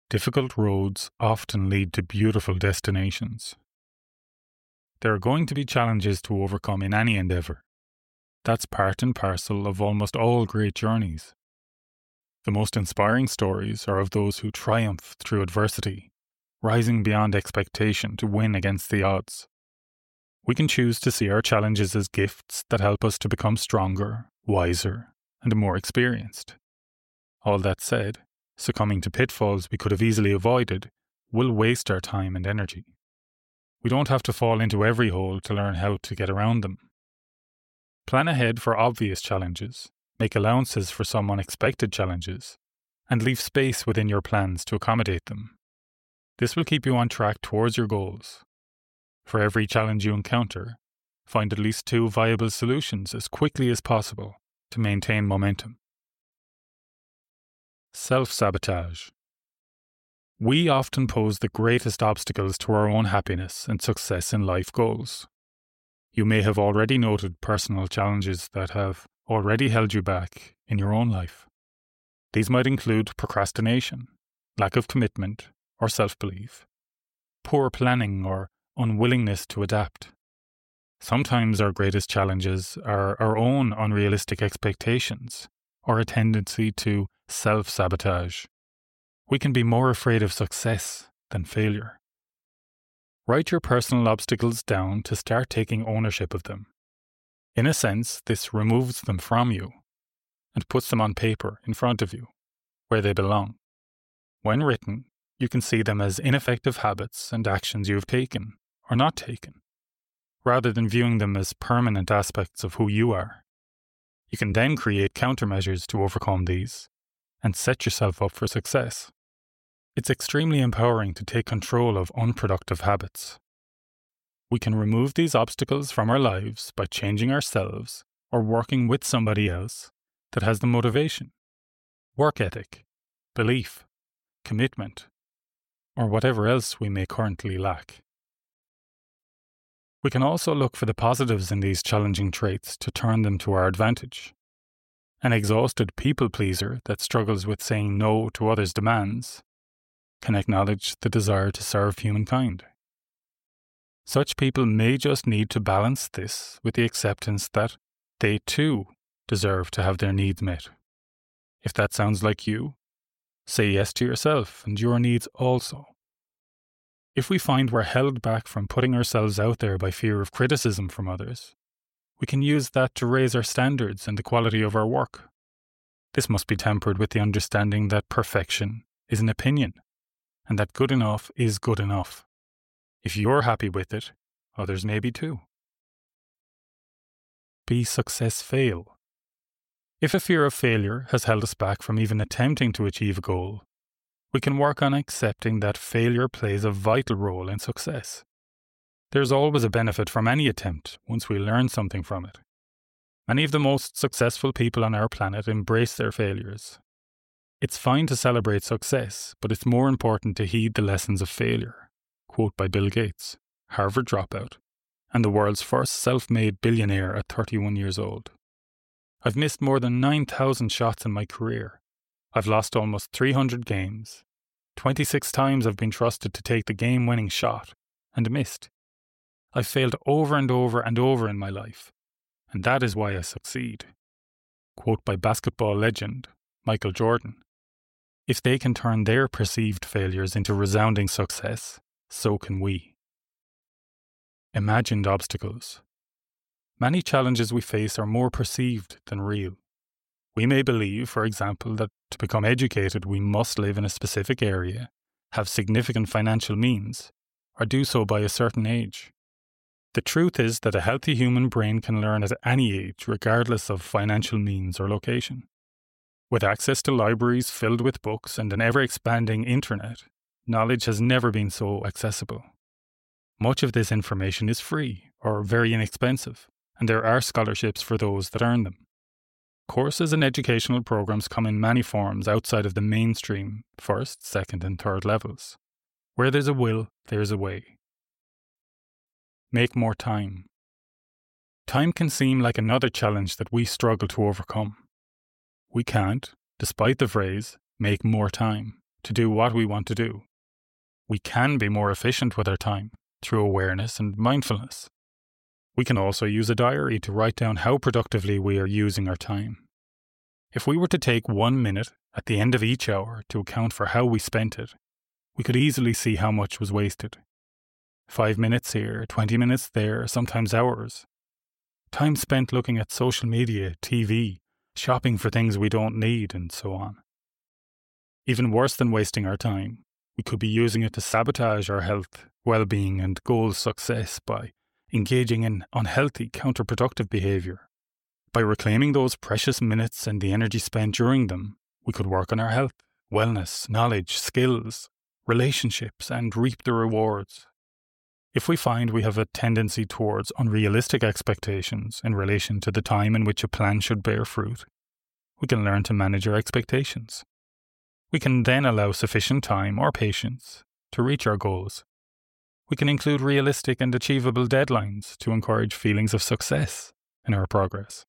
Difficult roads often lead to beautiful destinations. There are going to be challenges to overcome in any endeavour. That's part and parcel of almost all great journeys. The most inspiring stories are of those who triumph through adversity, rising beyond expectation to win against the odds. We can choose to see our challenges as gifts that help us to become stronger, wiser, and more experienced. All that said, succumbing to pitfalls we could have easily avoided will waste our time and energy. We don't have to fall into every hole to learn how to get around them. Plan ahead for obvious challenges, make allowances for some unexpected challenges, and leave space within your plans to accommodate them. This will keep you on track towards your goals. For every challenge you encounter, find at least 2 viable solutions as quickly as possible to maintain momentum. Self-sabotage. We often pose the greatest obstacles to our own happiness and success in life goals. You may have already noted personal challenges that have already held you back in your own life. These might include procrastination, lack of commitment or self-belief, poor planning or unwillingness to adapt. Sometimes our greatest challenges are our own unrealistic expectations or a tendency to self-sabotage. We can be more afraid of success than failure. Write your personal obstacles down to start taking ownership of them. In a sense, this removes them from you and puts them on paper in front of you, where they belong. When written, you can see them as ineffective habits and actions you have taken or not taken, rather than viewing them as permanent aspects of who you are. You can then create countermeasures to overcome these and set yourself up for success. It's extremely empowering to take control of unproductive habits. We can remove these obstacles from our lives by changing ourselves or working with somebody else that has the motivation, work ethic, belief, commitment, or whatever else we may currently lack. We can also look for the positives in these challenging traits to turn them to our advantage. An exhausted people-pleaser that struggles with saying no to others' demands can acknowledge the desire to serve humankind. Such people may just need to balance this with the acceptance that they too deserve to have their needs met. If that sounds like you, say yes to yourself and your needs also. If we find we're held back from putting ourselves out there by fear of criticism from others, we can use that to raise our standards and the quality of our work. This must be tempered with the understanding that perfection is an opinion, and that good enough is good enough. If you're happy with it, others may be too. Be success-fail. If a fear of failure has held us back from even attempting to achieve a goal, we can work on accepting that failure plays a vital role in success. There's always a benefit from any attempt once we learn something from it. Many of the most successful people on our planet embrace their failures. It's fine to celebrate success, but it's more important to heed the lessons of failure. Quote by Bill Gates, Harvard dropout, and the world's first self-made billionaire at 31 years old. I've missed more than 9,000 shots in my career. I've lost almost 300 games. 26 times I've been trusted to take the game-winning shot and missed. I've failed over and over and over in my life, and that is why I succeed. Quote by basketball legend Michael Jordan. If they can turn their perceived failures into resounding success, so can we. Imagined obstacles. Many challenges we face are more perceived than real. We may believe, for example, that to become educated we must live in a specific area, have significant financial means, or do so by a certain age. The truth is that a healthy human brain can learn at any age, regardless of financial means or location. With access to libraries filled with books and an ever-expanding internet, knowledge has never been so accessible. Much of this information is free or very inexpensive, and there are scholarships for those that earn them. Courses and educational programs come in many forms outside of the mainstream first, second, and third levels. Where there's a will, there's a way. Make more time. Time can seem like another challenge that we struggle to overcome. We can't, despite the phrase, make more time to do what we want to do. We can be more efficient with our time through awareness and mindfulness. We can also use a diary to write down how productively we are using our time. If we were to take 1 minute at the end of each hour to account for how we spent it, we could easily see how much was wasted. 5 minutes here, 20 minutes there, sometimes hours. Time spent looking at social media, TV, shopping for things we don't need, and so on. Even worse than wasting our time, we could be using it to sabotage our health, well-being, and goal success by engaging in unhealthy, counterproductive behaviour. By reclaiming those precious minutes and the energy spent during them, we could work on our health, wellness, knowledge, skills, relationships, and reap the rewards. If we find we have a tendency towards unrealistic expectations in relation to the time in which a plan should bear fruit, we can learn to manage our expectations. We can then allow sufficient time or patience to reach our goals. We can include realistic and achievable deadlines to encourage feelings of success in our progress.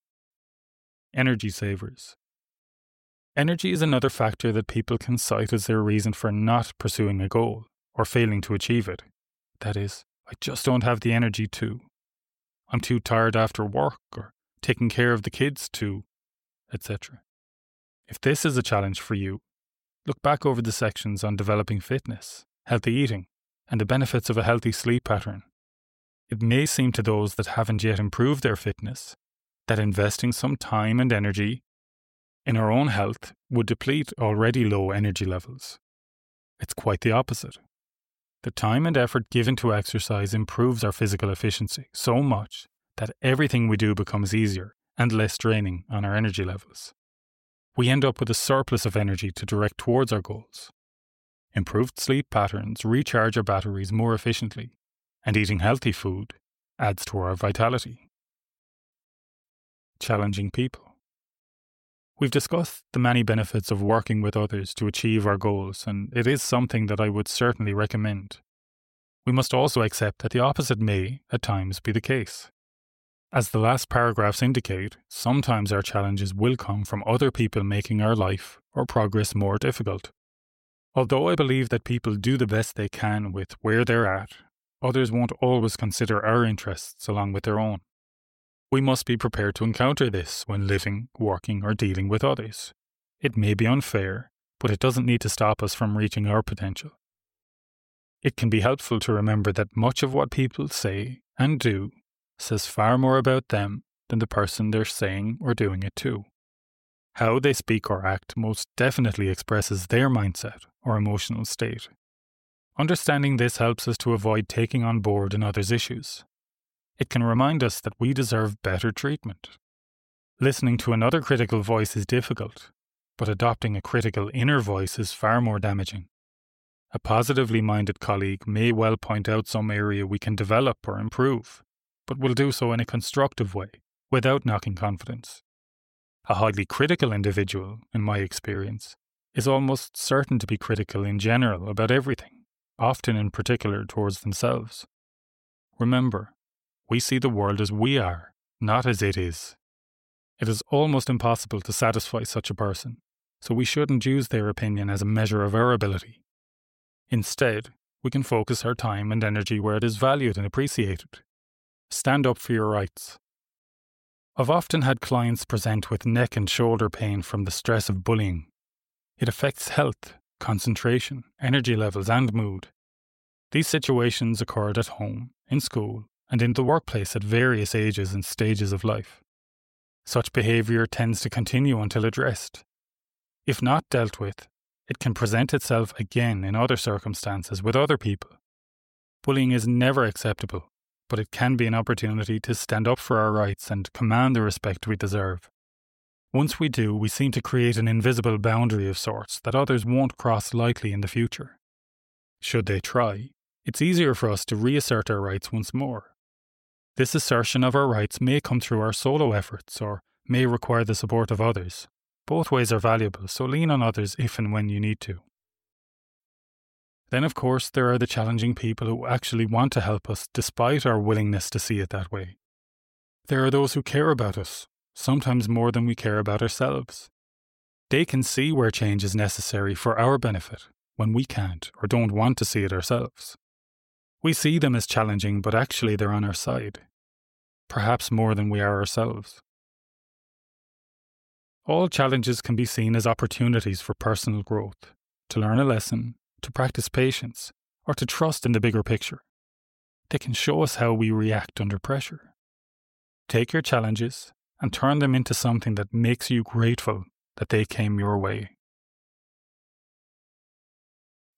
Energy savers. Energy is another factor that people can cite as their reason for not pursuing a goal or failing to achieve it. That is, I just don't have the energy to. I'm too tired after work, or taking care of the kids too, etc. If this is a challenge for you, look back over the sections on developing fitness, healthy eating, and the benefits of a healthy sleep pattern. It may seem to those that haven't yet improved their fitness that investing some time and energy in our own health would deplete already low energy levels. It's quite the opposite. The time and effort given to exercise improves our physical efficiency so much that everything we do becomes easier and less draining on our energy levels. We end up with a surplus of energy to direct towards our goals. Improved sleep patterns recharge our batteries more efficiently, and eating healthy food adds to our vitality. Challenging people. We've discussed the many benefits of working with others to achieve our goals, and it is something that I would certainly recommend. We must also accept that the opposite may, at times, be the case. As the last paragraphs indicate, sometimes our challenges will come from other people making our life or progress more difficult. Although I believe that people do the best they can with where they're at, others won't always consider our interests along with their own. We must be prepared to encounter this when living, working, or dealing with others. It may be unfair, but it doesn't need to stop us from reaching our potential. It can be helpful to remember that much of what people say and do says far more about them than the person they're saying or doing it to. How they speak or act most definitely expresses their mindset or emotional state. Understanding this helps us to avoid taking on board in others' issues. It can remind us that we deserve better treatment. Listening to another critical voice is difficult, but adopting a critical inner voice is far more damaging. A positively minded colleague may well point out some area we can develop or improve, but will do so in a constructive way, without knocking confidence. A highly critical individual, in my experience, is almost certain to be critical in general about everything, often in particular towards themselves. Remember, we see the world as we are, not as it is. It is almost impossible to satisfy such a person, so we shouldn't use their opinion as a measure of our ability. Instead, we can focus our time and energy where it is valued and appreciated. Stand up for your rights. I've often had clients present with neck and shoulder pain from the stress of bullying. It affects health, concentration, energy levels, and mood. These situations occurred at home, in school, and in the workplace at various ages and stages of life. Such behaviour tends to continue until addressed. If not dealt with, it can present itself again in other circumstances with other people. Bullying is never acceptable, but it can be an opportunity to stand up for our rights and command the respect we deserve. Once we do, we seem to create an invisible boundary of sorts that others won't cross lightly in the future. Should they try, it's easier for us to reassert our rights once more. This assertion of our rights may come through our solo efforts or may require the support of others. Both ways are valuable, so lean on others if and when you need to. Then, of course, there are the challenging people who actually want to help us despite our willingness to see it that way. There are those who care about us, sometimes more than we care about ourselves. They can see where change is necessary for our benefit when we can't or don't want to see it ourselves. We see them as challenging, but actually they're on our side, perhaps more than we are ourselves. All challenges can be seen as opportunities for personal growth, to learn a lesson, to practice patience, or to trust in the bigger picture. They can show us how we react under pressure. Take your challenges and turn them into something that makes you grateful that they came your way.